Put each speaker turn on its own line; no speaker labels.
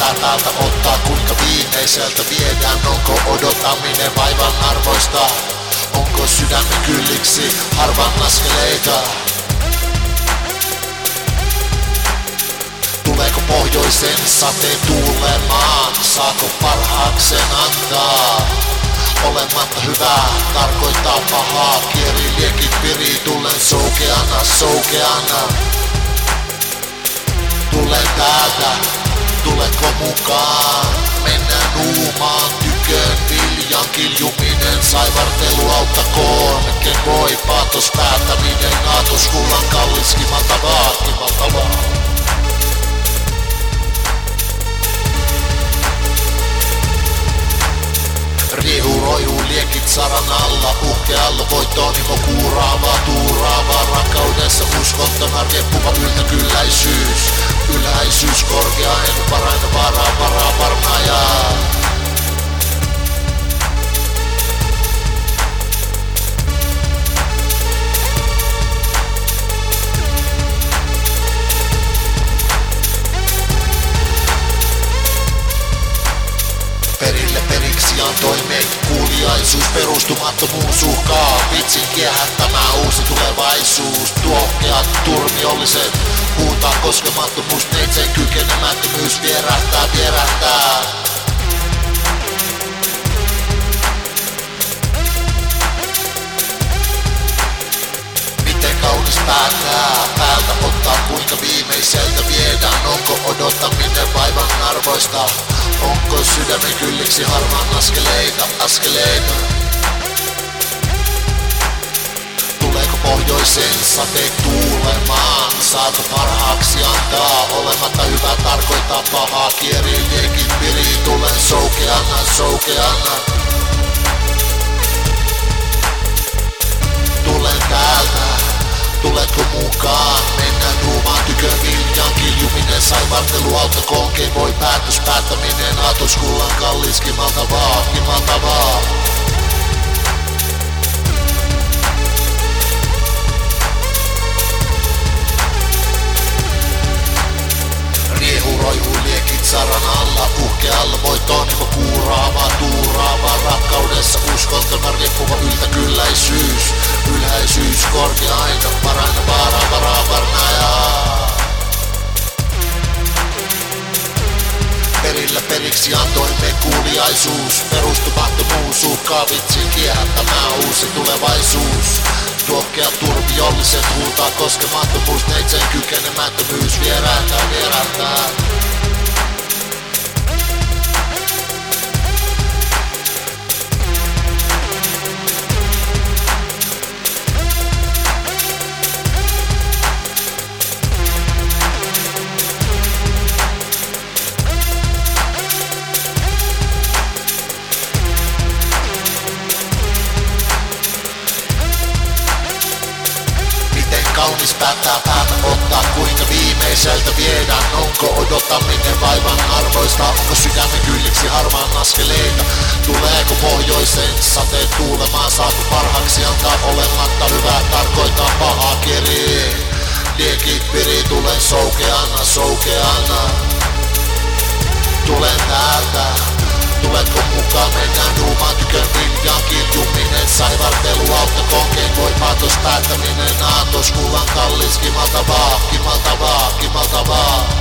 päättää täältä ottaa, kuinka viimeiseltä viedään. Onko odotaminen vaivan arvoista? Onko sydämen kylliksi harvan askeleita? Tuleeko pohjoisen sateen tuulemaan? Saako parhaaksen antaa? Olematta hyvää tarkoittaa pahaa. Kieri liekit piri, tulen soukeana, soukeana. Tulen täältä, tuletko mukaan? Mennään nuumaan tyköön, viljan kiljuminen, saivartelu auttakoon. Ken voi paatos päättäminen, aatos kullan kallis, kimaltavaa, kimaltavaa. Riehu roihuu liekit saran alla, uhkealla voittoon himo kuuraavaa, tuuraavaa. Rakkaudessa uskottona rieppuva yltäkylläisyys. Ylhäisyys korkeain, paraina varaa varnaajaa. Perille periksi antoi meitä kuuliaisuus, perustumattomuus uhkaa. Vitsin kiehättämä uusi tulevaisuus. Tuohkeat turmiolliset huutaa koskemattomuus, neitsen kykenemättömyys vierähtää, vierähtää. Miten kaunis päättää päältä ottaa, kuinka viimeiseltä viedään. Onko odottaminen vaivan arvoista? Onko sydämen kylliksi harmaan askeleita, askeleita? Tuleeko pohjoisen sateet tuulemaan? Saako parhaaksi antaa? Olematta hyvä tarkoittaa pahaa. Kieri liekin piri, tulen soukeana, soukeana. Tulen täältä, tuletko mukaan? Mennään nuumaan tykön, viljan kiljuminen, saivartelu auttakoon. Ken voi päätös päättäminen, aatos kullan kallis, kimaltavaa, kimaltavaa. Riehu roihuu liekit saran alla, uhkealla voittoon himo kuuraavaa, tuuraavaa. Rakkaudessa uskontona rieppuva yltäkylläisyys. Ylhäisyys korkeain, paraina varaa varnaajaa. Perillä periksi antoimme kuuliaisuus, perustumattomuus uhkaa vitsin kiehättämää uusi tulevaisuus. Tuohkeat turviolliset huutaa koskemattomuus, neitsen kykenemättömyys vierähtää, vierähtää. Kaunis päättää päältä ottaa, kuinka viimeiseltä viedään. Onko odottaminen vaivan arvoista? Onko sydämen kylliksi harmaan askeleita? Tuleeko pohjoisen sateet tuulemaan? Saako parhaaksi antaa? Olematta hyvää tarkoittaa pahaa. Kieri liekit piri, tulen soukeana, soukeana. Tulen täältä, tuletko mukaan? Mennään nuumaan tykön, viljan kiljuminen, saivartelu auttakoon. Ken voi paatos päättäminen, aatos kullan kallis, kimaltavaa, kimaltavaa, kimaltavaa.